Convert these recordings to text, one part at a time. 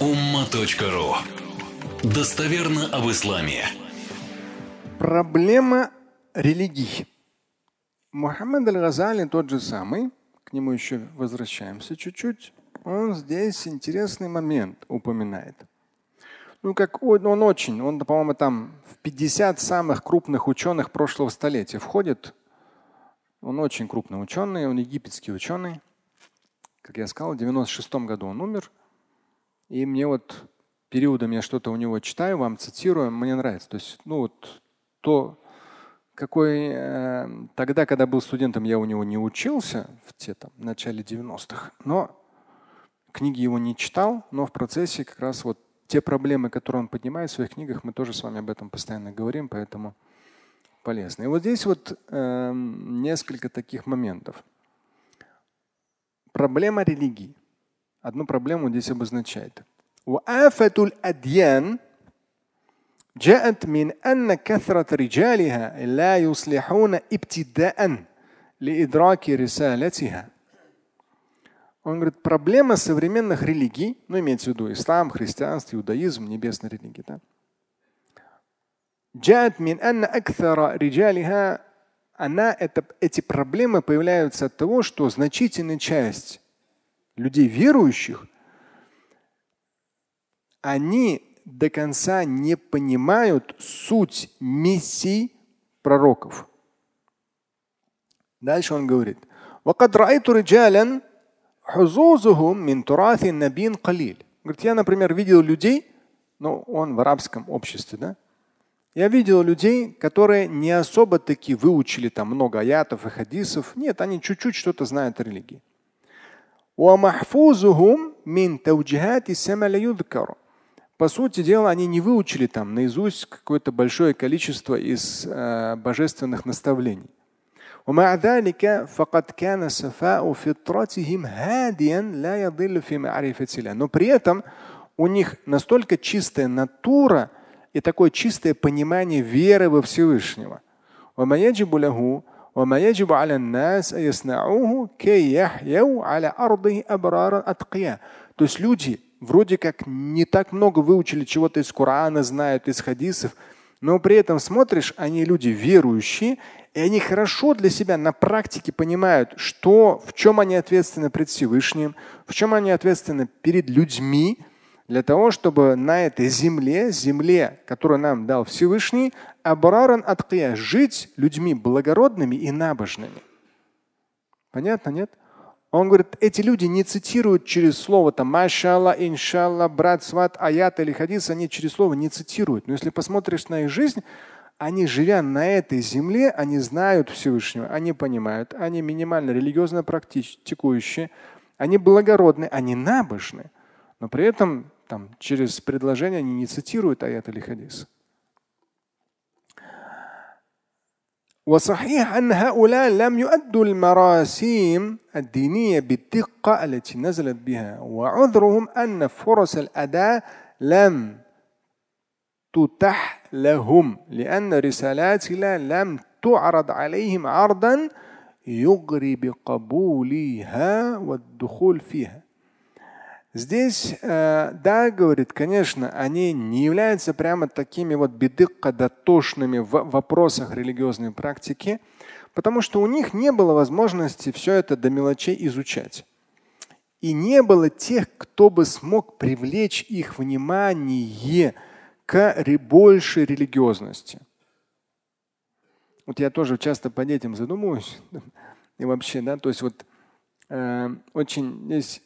umma.ru. Достоверно об исламе. Проблема религий. Мухаммад аль-Газали тот же самый, к нему еще возвращаемся чуть-чуть. Он здесь интересный момент упоминает. Он, по-моему, там в 50 самых крупных ученых прошлого столетия входит. Он очень крупный ученый, он египетский ученый. Как я сказал, в 96-м году он умер. И мне периодами я что-то у него читаю, вам цитирую, мне нравится. То есть, тогда, когда был студентом, я у него не учился в начале 90-х, но книги его не читал, но в процессе как раз те проблемы, которые он поднимает в своих книгах, мы тоже с вами об этом постоянно говорим, поэтому полезно. И здесь несколько таких моментов. Проблема религии. Одну проблему здесь обозначает. وآفة الأديان جاءت من أن كثرة رجالها لا يصلحون ابتداء لإدراك رسالتها. Он говорит, проблема современных религий, имеется в виду ислам, христианство, иудаизм, небесная религия, да? جاءت من أن أكثر رجالها эти проблемы появляются от того, что значительная часть людей верующих, они до конца не понимают суть миссий пророков. Дальше он говорит: говорит, я, например, видел людей, он в арабском обществе, да? Я видел людей, которые не особо таки выучили там много аятов и хадисов. Нет, они чуть-чуть что-то знают о религии. По сути дела, они не выучили там наизусть какое-то большое количество из божественных наставлений. Но при этом у них настолько чистая натура и такое чистое понимание веры во Всевышнего. То есть люди вроде как не так много выучили чего-то из Корана, знают, из хадисов, но при этом смотришь, они люди верующие, и они хорошо для себя на практике понимают, в чем они ответственны перед Всевышним, в чем они ответственны перед людьми, для того, чтобы на этой земле, которую нам дал Всевышний, жить людьми благородными и набожными. Понятно, нет? Он говорит, эти люди не цитируют через слово машалла, иншалла, брат, сват, аят или хадис, они через слово не цитируют. Но если посмотришь на их жизнь, они, живя на этой земле, они знают Всевышнего, они понимают, они минимально религиозно практикующие, они благородны, они набожны. Но при этом через предложение они не цитируют аят или хадис. وصحيح أن هؤلاء لم يؤدوا المراسيم الدينية بالدقة التي نزلت بها وعذرهم أن فرص الأداء لم تتح لهم لأن رسالاتنا لم تعرض عليهم عرضا يغري بقبولها والدخول فيها. Здесь, да, говорит, конечно, они не являются прямо такими бидыкка дотошными в вопросах религиозной практики, потому что у них не было возможности все это до мелочей изучать. И не было тех, кто бы смог привлечь их внимание к большей религиозности. Я тоже часто по детям задумываюсь. И вообще, да, то есть очень здесь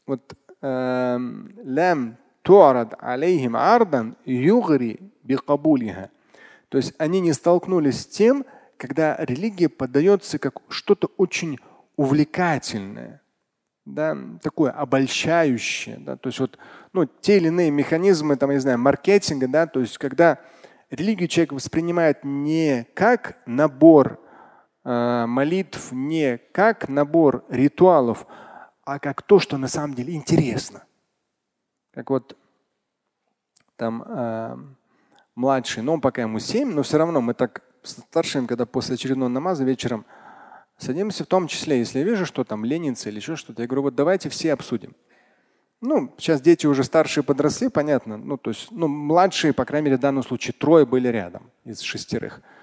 لم تعرض عليهم عرضا يغري بقبولها. То есть они не столкнулись с тем, когда религия подается как что-то очень увлекательное, да, такое обольщающее. Да, то есть те или иные механизмы маркетинга, да, то есть когда религию человек воспринимает не как набор молитв, не как набор ритуалов, а как то, что на самом деле интересно. Как младший, он пока ему 7, но все равно мы так старшим, когда после очередного намаза вечером садимся, в том числе, если я вижу, что ленится или еще что-то, я говорю, давайте все обсудим. Сейчас дети уже старшие подросли, понятно. Младшие, по крайней мере, в данном случае 3 были рядом из 6.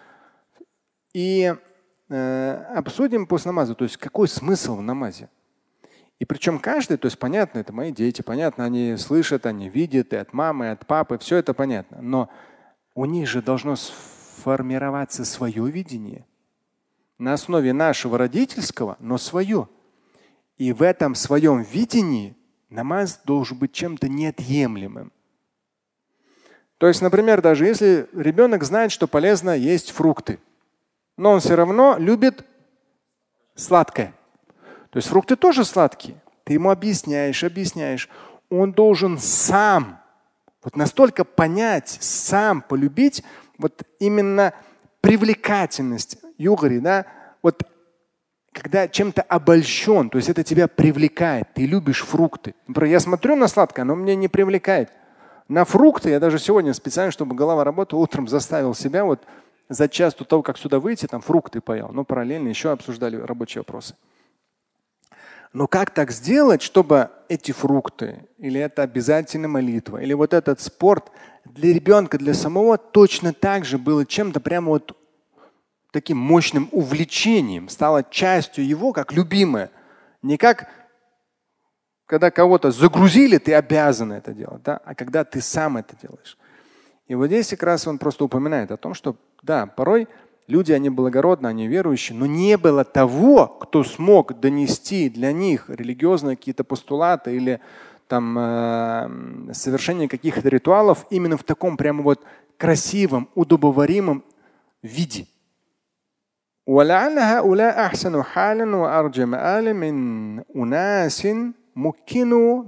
И обсудим после намаза, то есть какой смысл в намазе. И причем каждый, то есть понятно, это мои дети, понятно, они слышат, они видят и от мамы, и от папы, все это понятно. Но у них же должно сформироваться свое видение на основе нашего родительского, но свое. И в этом своем видении намаз должен быть чем-то неотъемлемым. То есть, например, даже если ребенок знает, что полезно есть фрукты, но он все равно любит сладкое. То есть фрукты тоже сладкие. Ты ему объясняешь. Он должен сам настолько понять, сам полюбить именно привлекательность югри, да, когда чем-то обольщен, то есть это тебя привлекает, ты любишь фрукты. Например, я смотрю на сладкое, оно меня не привлекает. На фрукты я даже сегодня специально, чтобы голова работала, утром заставил себя за час до того, как сюда выйти, там фрукты поел. Параллельно еще обсуждали рабочие вопросы. Но как так сделать, чтобы эти фрукты, или это обязательная молитва, или этот спорт для ребенка, для самого точно так же было чем-то прямо таким мощным увлечением, стало частью его, как любимое. Не как когда кого-то загрузили, ты обязан это делать, да? А когда ты сам это делаешь. И здесь как раз он просто упоминает о том, что да, порой люди, они благородны, они верующие, но не было того, кто смог донести для них религиозные какие-то постулаты или совершение каких-то ритуалов именно в таком прямо красивом, удобоваримом виде. مكنوا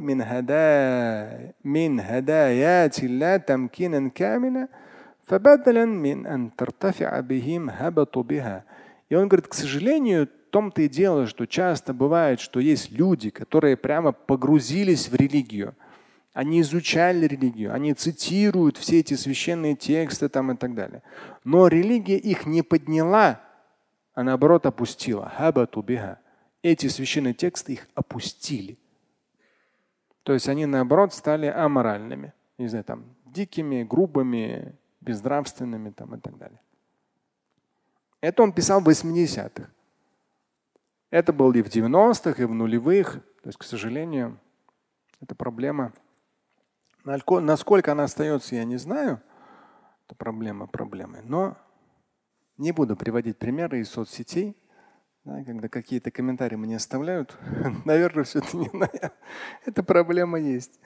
من هدايات الله تمكينا كاملا فبدلا من أن ترتفع بهم هبطوا بها. И он говорит, к сожалению, в том-то и дело, что часто бывает, что есть люди, которые прямо погрузились в религию. Они изучали религию, они цитируют все эти священные тексты и так далее. Но религия их не подняла, а наоборот опустила. Хабату биха. Эти священные тексты их опустили. То есть они, наоборот, стали аморальными, дикими, грубыми, безнравственными и так далее. Это он писал в 80-х. Это было и в 90-х, и в нулевых. То есть, к сожалению, это проблема. Насколько она остается, я не знаю. Это проблема проблемой. Но не буду приводить примеры из соцсетей. Да, когда какие-то комментарии мне оставляют, наверное, все-таки не знаю. Эта проблема есть.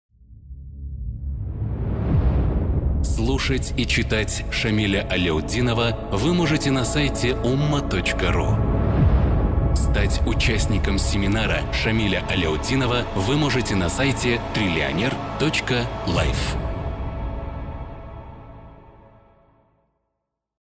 Слушать и читать Шамиля Аляутдинова вы можете на сайте umma.ru. Стать участником семинара Шамиля Аляутдинова вы можете на сайте trillioner.life.